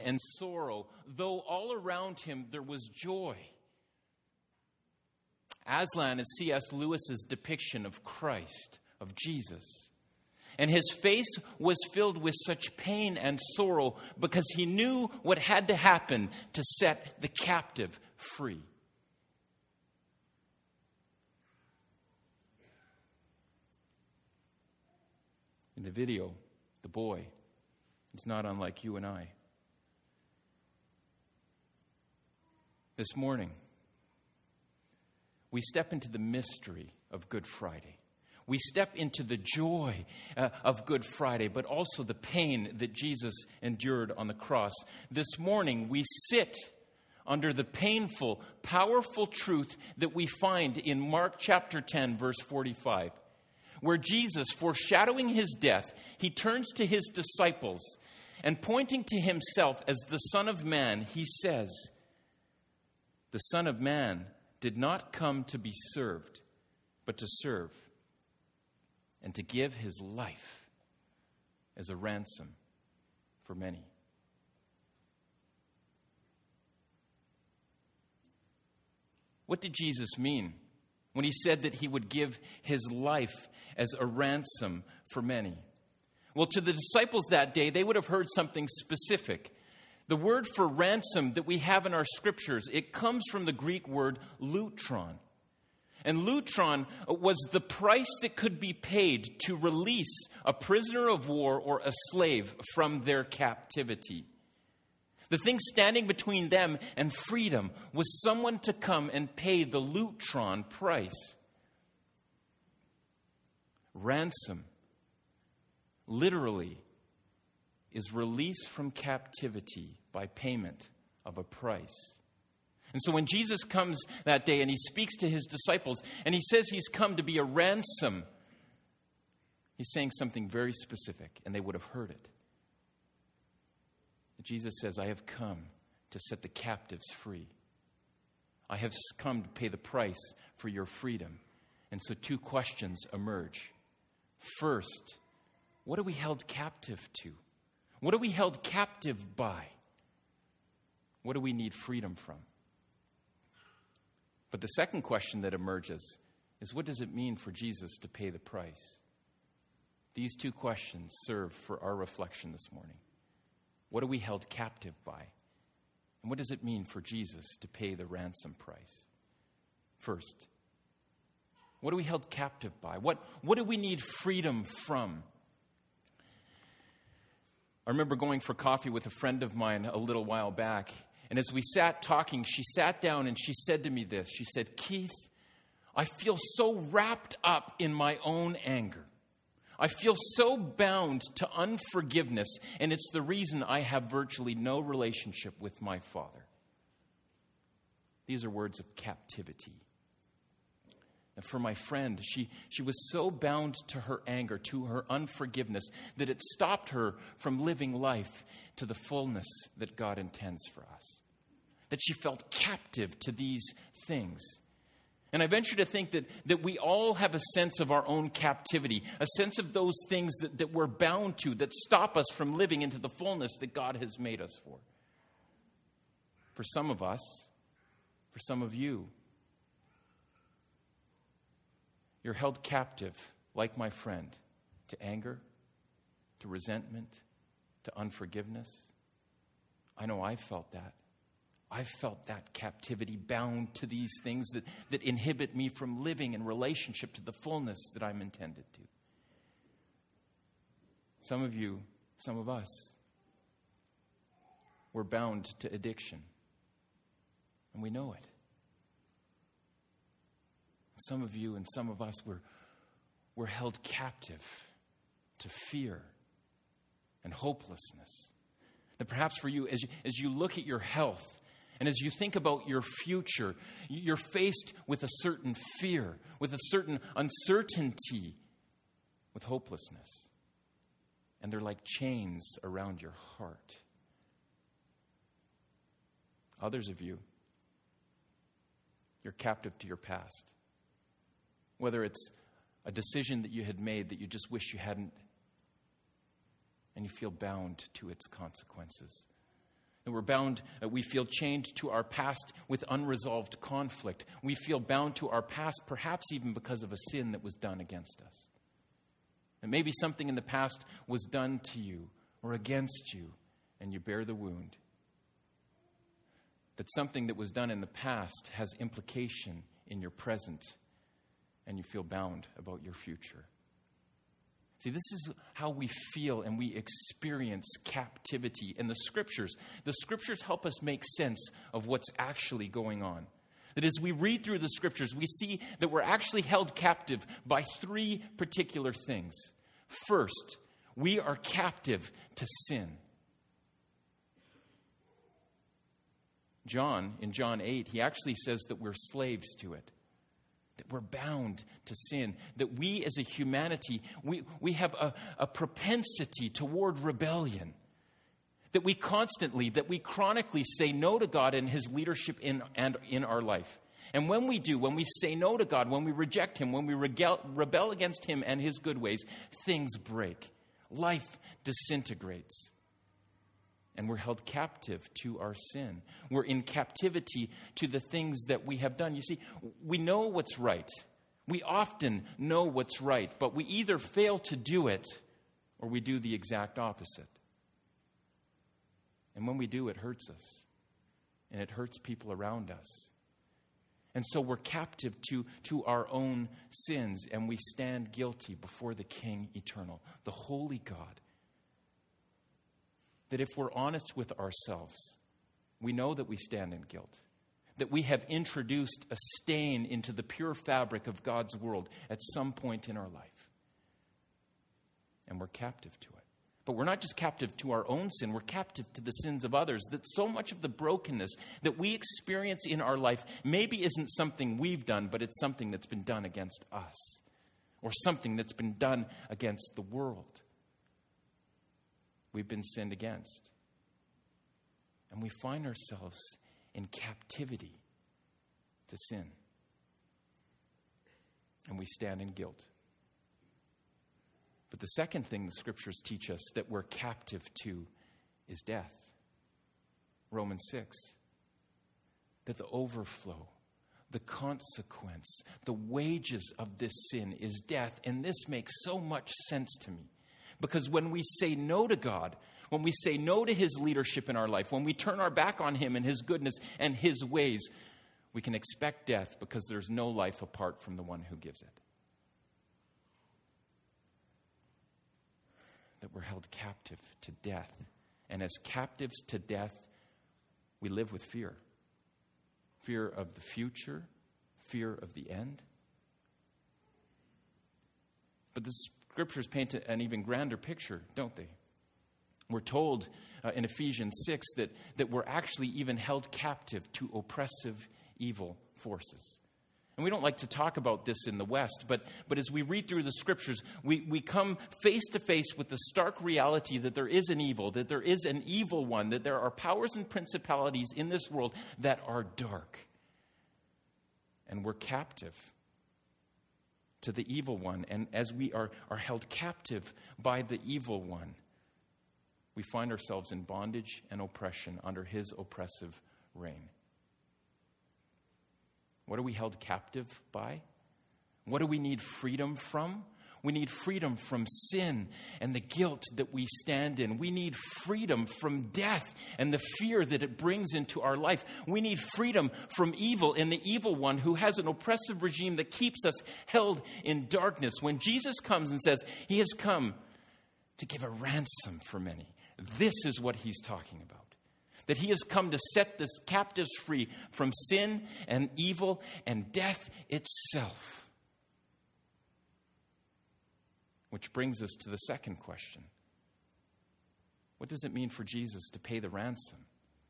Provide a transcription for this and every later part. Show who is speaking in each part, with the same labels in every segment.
Speaker 1: and sorrow, though all around him there was joy. Aslan is C.S. Lewis's depiction of Christ, of Jesus. And his face was filled with such pain and sorrow because he knew what had to happen to set the captive free. In the video, the boy is not unlike you and I. This morning, we step into the mystery of Good Friday. We step into the joy of Good Friday, but also the pain that Jesus endured on the cross. This morning, we sit under the painful, powerful truth that we find in Mark chapter 10, verse 45, where Jesus, foreshadowing his death, he turns to his disciples and pointing to himself as the Son of Man, he says, "The Son of Man did not come to be served, but to serve, and to give his life as a ransom for many." What did Jesus mean when he said that he would give his life as a ransom for many? Well, to the disciples that day, they would have heard something specific. The word for ransom that we have in our scriptures, it comes from the Greek word lutron. And lutron was the price that could be paid to release a prisoner of war or a slave from their captivity. The thing standing between them and freedom was someone to come and pay the lutron price. Ransom, literally, is release from captivity by payment of a price. And so when Jesus comes that day and he speaks to his disciples and he says he's come to be a ransom, he's saying something very specific, and they would have heard it. Jesus says, "I have come to set the captives free. I have come to pay the price for your freedom." And so two questions emerge. First, what are we held captive to? What are we held captive by? What do we need freedom from? But the second question that emerges is, what does it mean for Jesus to pay the price? These two questions serve for our reflection this morning. What are we held captive by? And what does it mean for Jesus to pay the ransom price? First, what are we held captive by? What do we need freedom from? I remember going for coffee with a friend of mine a little while back. And as we sat talking, she sat down and she said to me this. She said, "Keith, I feel so wrapped up in my own anger. I feel so bound to unforgiveness, and it's the reason I have virtually no relationship with my Father." These are words of captivity. And for my friend, she was so bound to her anger, to her unforgiveness, that it stopped her from living life to the fullness that God intends for us. That she felt captive to these things. And I venture to think that we all have a sense of our own captivity, a sense of those things that we're bound to, that stop us from living into the fullness that God has made us for. For some of us, for some of you, you're held captive, like my friend, to anger, to resentment, to unforgiveness. I know I felt that. I felt that captivity, bound to these things that inhibit me from living in relationship to the fullness that I'm intended to. Some of you, some of us, we're bound to addiction, and we know it. Some of you and some of us, we're held captive to fear and hopelessness. That perhaps for you, as you look at your health, and as you think about your future, you're faced with a certain fear, with a certain uncertainty, with hopelessness. And they're like chains around your heart. Others of you, you're captive to your past. Whether it's a decision that you had made that you just wish you hadn't, and you feel bound to its consequences. That we're bound, we feel chained to our past with unresolved conflict. We feel bound to our past, perhaps even because of a sin that was done against us. And maybe something in the past was done to you or against you, and you bear the wound. That something that was done in the past has implication in your present, and you feel bound about your future. See, this is how we feel and we experience captivity. And the scriptures help us make sense of what's actually going on. That as we read through the scriptures, we see that we're actually held captive by three particular things. First, we are captive to sin. John, in John 8, he actually says that we're slaves to it. That we're bound to sin, that we as a humanity, we have a propensity toward rebellion, that we chronically say no to God and his leadership in our life. And when we do, when we say no to God, when we reject him, when we rebel against him and his good ways, things break. Life disintegrates. And we're held captive to our sin. We're in captivity to the things that we have done. You see, we know what's right. We often know what's right, but we either fail to do it or we do the exact opposite. And when we do, it hurts us. And it hurts people around us. And so we're captive to our own sins, and we stand guilty before the King Eternal, the Holy God. That if we're honest with ourselves, we know that we stand in guilt. That we have introduced a stain into the pure fabric of God's world at some point in our life. And we're captive to it. But we're not just captive to our own sin, we're captive to the sins of others. That so much of the brokenness that we experience in our life maybe isn't something we've done, but it's something that's been done against us. Or something that's been done against the world. We've been sinned against. And we find ourselves in captivity to sin. And we stand in guilt. But the second thing the scriptures teach us that we're captive to is death. Romans 6. That the overflow, the consequence, the wages of this sin is death. And this makes so much sense to me. Because when we say no to God, when we say no to his leadership in our life, when we turn our back on him and his goodness and his ways, we can expect death because there's no life apart from the one who gives it. That we're held captive to death. And as captives to death, we live with fear. Fear of the future, fear of the end. But the scriptures paint an even grander picture, don't they? We're told in Ephesians 6 that we're actually even held captive to oppressive evil forces. And we don't like to talk about this in the West, but as we read through the scriptures, we come face to face with the stark reality that there is an evil, that there is an evil one, that there are powers and principalities in this world that are dark. And we're captive to the evil one. And as we are held captive by the evil one, we find ourselves in bondage and oppression under his oppressive reign. What are we held captive by? What do we need freedom from? We need freedom from sin and the guilt that we stand in. We need freedom from death and the fear that it brings into our life. We need freedom from evil and the evil one who has an oppressive regime that keeps us held in darkness. When Jesus comes and says he has come to give a ransom for many, this is what he's talking about. That he has come to set the captives free from sin and evil and death itself. Which brings us to the second question. What does it mean for Jesus to pay the ransom?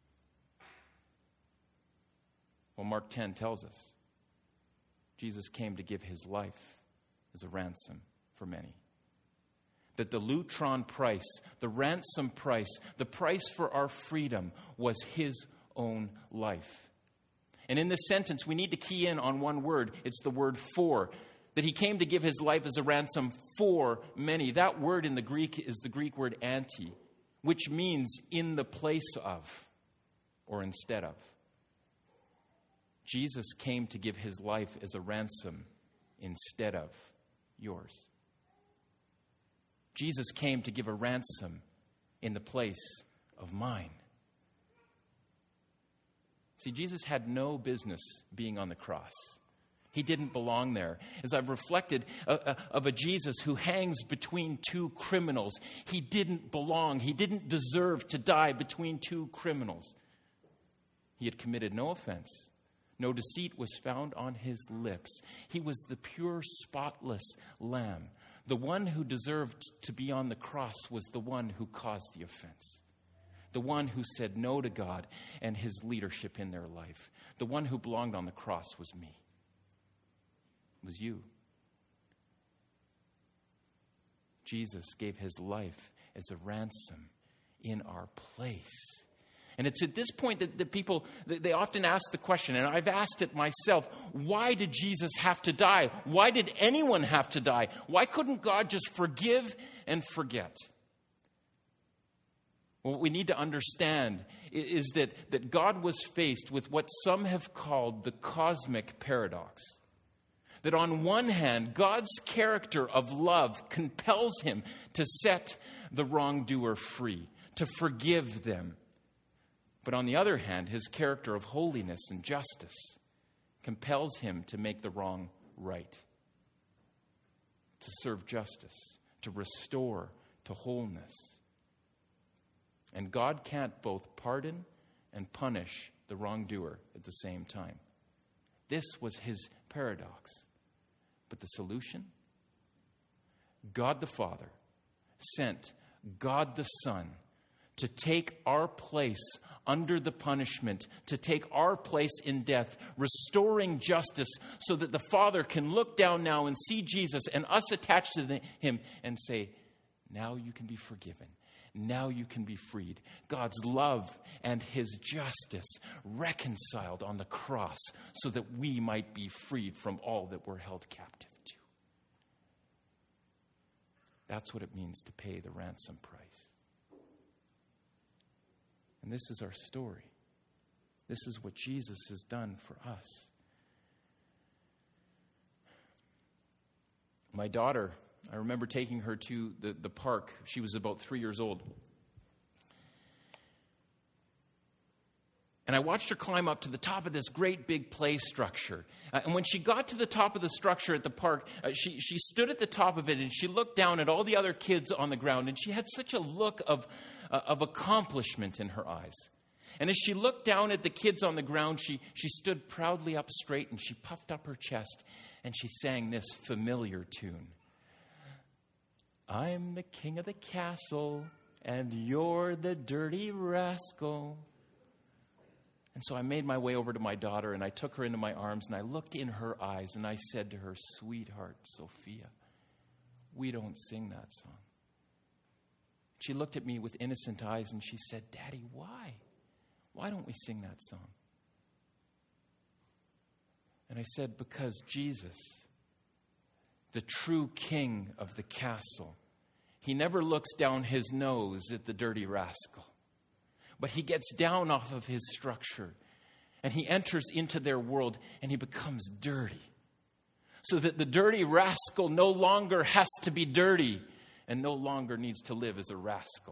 Speaker 1: Well, Mark 10 tells us Jesus came to give his life as a ransom for many. That the lutron price, the ransom price, the price for our freedom was his own life. And in this sentence, we need to key in on one word. It's the word for. That he came to give his life as a ransom for many. That word in the Greek is the Greek word anti, which means in the place of. or instead of. Jesus came to give his life as a ransom instead of yours. Jesus came to give a ransom in the place of mine. See, Jesus had no business being on the cross. He didn't belong there. As I've reflected of a Jesus who hangs between two criminals, he didn't belong. He didn't deserve to die between two criminals. He had committed no offense. No deceit was found on his lips. He was the pure, spotless lamb. The one who deserved to be on the cross was the one who caused the offense. The one who said no to God and his leadership in their life. The one who belonged on the cross was me. It was you. Jesus gave his life as a ransom in our place. And it's at this point that people, they often ask the question, and I've asked it myself, why did Jesus have to die? Why did anyone have to die? Why couldn't God just forgive and forget? Well, what we need to understand is that God was faced with what some have called the cosmic paradox. That on one hand, God's character of love compels him to set the wrongdoer free, to forgive them. But on the other hand, his character of holiness and justice compels him to make the wrong right, to serve justice, to restore to wholeness. And God can't both pardon and punish the wrongdoer at the same time. This was his paradox. But the solution? God the Father sent God the Son to take our place under the punishment, to take our place in death, restoring justice so that the Father can look down now and see Jesus and us attached to him and say, now you can be forgiven. Now you can be freed. God's love and his justice reconciled on the cross so that we might be freed from all that we're held captive to. That's what it means to pay the ransom price. And this is our story. This is what Jesus has done for us. My daughter, I remember taking her to the park. She was about 3 years old. And I watched her climb up to the top of this great big play structure. And when she got to the top of the structure at the park, she stood at the top of it and she looked down at all the other kids on the ground. And she had such a look of accomplishment in her eyes. And as she looked down at the kids on the ground, she stood proudly up straight and she puffed up her chest and she sang this familiar tune. I'm the king of the castle, and you're the dirty rascal. And so I made my way over to my daughter, and I took her into my arms, and I looked in her eyes, and I said to her, sweetheart, Sophia, we don't sing that song. She looked at me with innocent eyes, and she said, Daddy, why? Why don't we sing that song? And I said, because Jesus, the true king of the castle, he never looks down his nose at the dirty rascal, but he gets down off of his structure and he enters into their world and he becomes dirty so that the dirty rascal no longer has to be dirty and no longer needs to live as a rascal.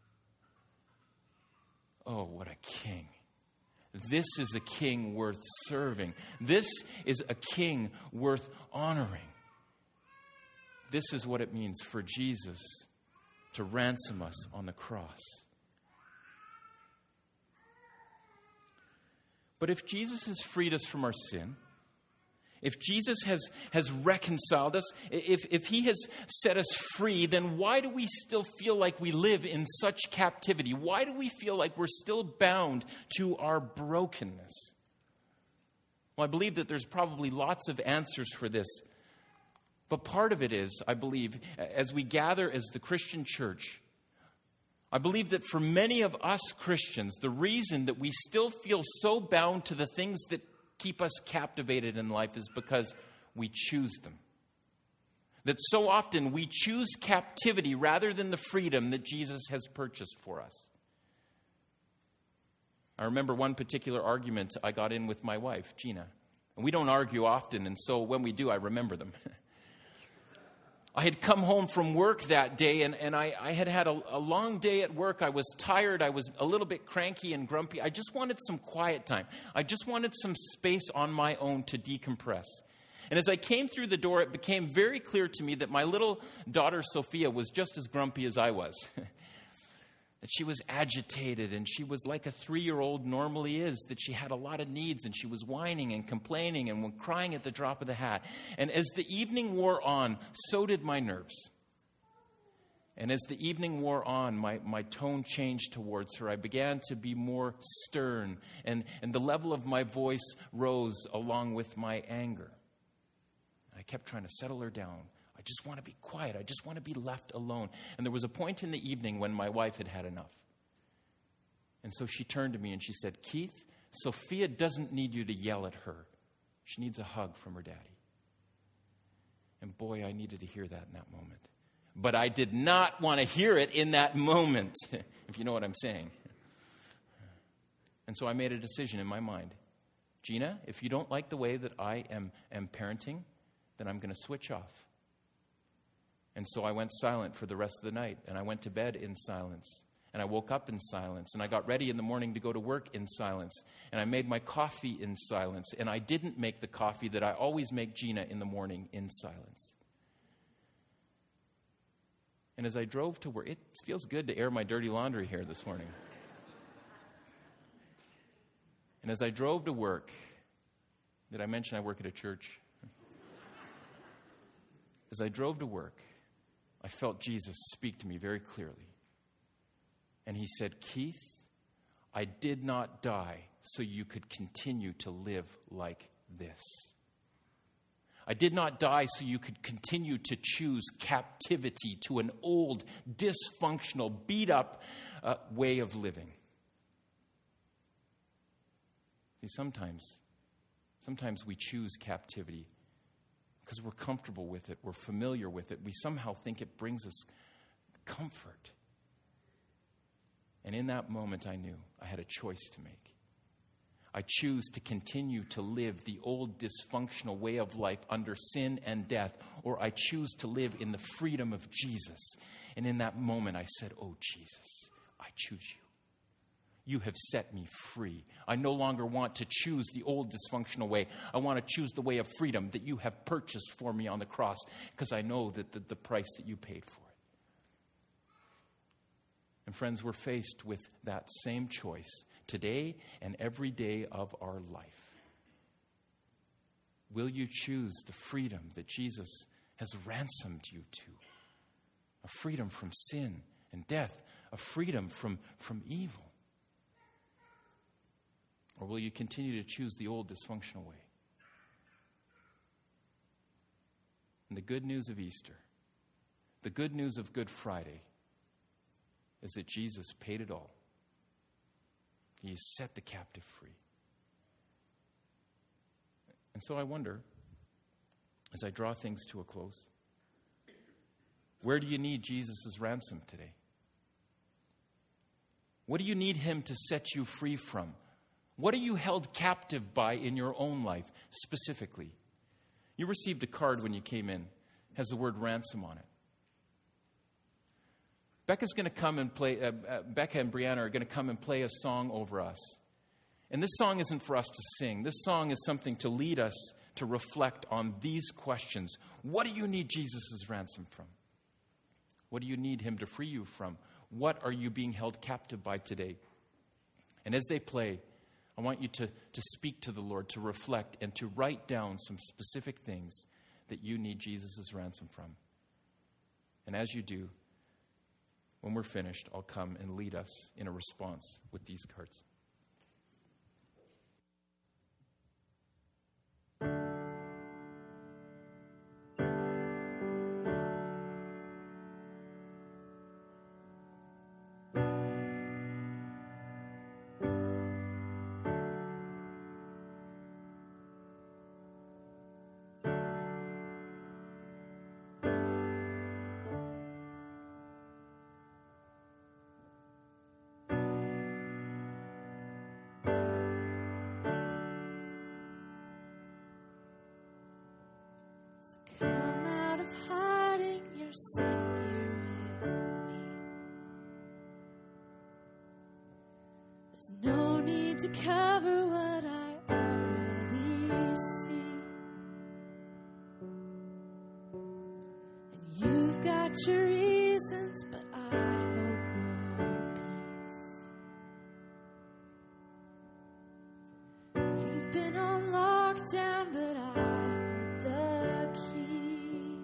Speaker 1: Oh, what a king. This is a king worth serving. This is a king worth honoring. This is what it means for Jesus to ransom us on the cross. But if Jesus has freed us from our sin, if Jesus has reconciled us, if he has set us free, then why do we still feel like we live in such captivity? Why do we feel like we're still bound to our brokenness? Well, I believe that there's probably lots of answers for this. But part of it is, I believe, as we gather as the Christian church, I believe that for many of us Christians, the reason that we still feel so bound to the things that keep us captivated in life is because we choose them. That so often we choose captivity rather than the freedom that Jesus has purchased for us. I remember one particular argument I got in with my wife, Gina. And we don't argue often, and so when we do, I remember them. I had come home from work that day, and I had had a long day at work. I was tired. I was a little bit cranky and grumpy. I just wanted some quiet time. I just wanted some space on my own to decompress. And as I came through the door, it became very clear to me that my little daughter, Sophia, was just as grumpy as I was. That she was agitated, and she was like a 3-year-old normally is, that she had a lot of needs, and she was whining and complaining and crying at the drop of the hat. And as the evening wore on, so did my nerves. And as the evening wore on, my tone changed towards her. I began to be more stern, and the level of my voice rose along with my anger. I kept trying to settle her down. I just want to be quiet. I just want to be left alone. And there was a point in the evening when my wife had had enough. And so she turned to me and she said, "Keith, Sophia doesn't need you to yell at her. She needs a hug from her daddy." And boy, I needed to hear that in that moment. But I did not want to hear it in that moment, if you know what I'm saying. And so I made a decision in my mind. Gina, if you don't like the way that I am parenting, then I'm going to switch off. And so I went silent for the rest of the night, and I went to bed in silence, and I woke up in silence, and I got ready in the morning to go to work in silence, and I made my coffee in silence, and I didn't make the coffee that I always make Gina in the morning in silence. And as I drove to work, it feels good to air my dirty laundry here this morning. And as I drove to work, did I mention I work at a church? As I drove to work, I felt Jesus speak to me very clearly. And he said, "Keith, I did not die so you could continue to live like this. I did not die so you could continue to choose captivity to an old, dysfunctional, beat-up way of living." See, sometimes we choose captivity because we're comfortable with it, we're familiar with it. We somehow think it brings us comfort. And in that moment, I knew I had a choice to make. I choose to continue to live the old dysfunctional way of life under sin and death, or I choose to live in the freedom of Jesus. And in that moment, I said, "Oh, Jesus, I choose you. You have set me free. I no longer want to choose the old dysfunctional way. I want to choose the way of freedom that you have purchased for me on the cross, because I know that the price that you paid for it." And friends, we're faced with that same choice today and every day of our life. Will you choose the freedom that Jesus has ransomed you to? A freedom from sin and death, a freedom from evil. Or will you continue to choose the old dysfunctional way? And the good news of Easter, the good news of Good Friday, is that Jesus paid it all. He set the captive free. And so I wonder, as I draw things to a close, where do you need Jesus' ransom today? What do you need him to set you free from? What are you held captive by in your own life, specifically? You received a card when you came in. It has the word ransom on it. Becca's going to come and play, Becca and Brianna are going to come and play a song over us. And this song isn't for us to sing. This song is something to lead us to reflect on these questions. What do you need Jesus' ransom from? What do you need him to free you from? What are you being held captive by today? And as they play, I want you to speak to the Lord, to reflect, and to write down some specific things that you need Jesus' ransom from. And as you do, when we're finished, I'll come and lead us in a response with these cards.
Speaker 2: There's no need to cover what I already see. And you've got your reasons, but I hold your peace. You've been on lockdown, but I hold the key.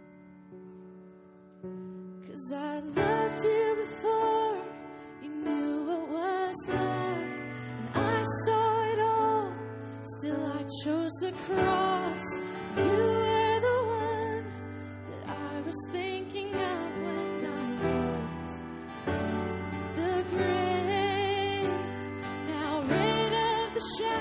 Speaker 2: 'Cause I loved you before you knew what was love, and I saw it all. Still I chose the cross. You were the one that I was thinking of when I rose from the grave. Now rid of the shadow.